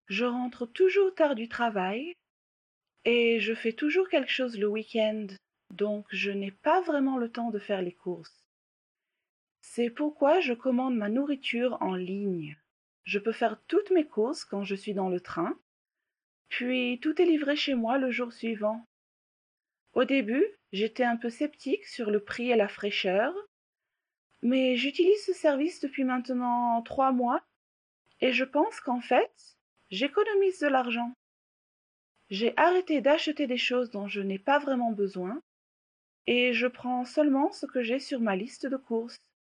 Je rentre toujours tard du travail et je fais toujours quelque chose le week-end, donc je n'ai pas vraiment le temps de faire les courses. C'est pourquoi je commande ma nourriture en ligne. Je peux faire toutes mes courses quand je suis dans le train, puis tout est livré chez moi le jour suivant. Au début, j'étais un peu sceptique sur le prix et la fraîcheur, mais j'utilise ce service depuis maintenant 3 mois et je pense qu'en fait, j'économise de l'argent. J'ai arrêté d'acheter des choses dont je n'ai pas vraiment besoin et je prends seulement ce que j'ai sur ma liste de courses.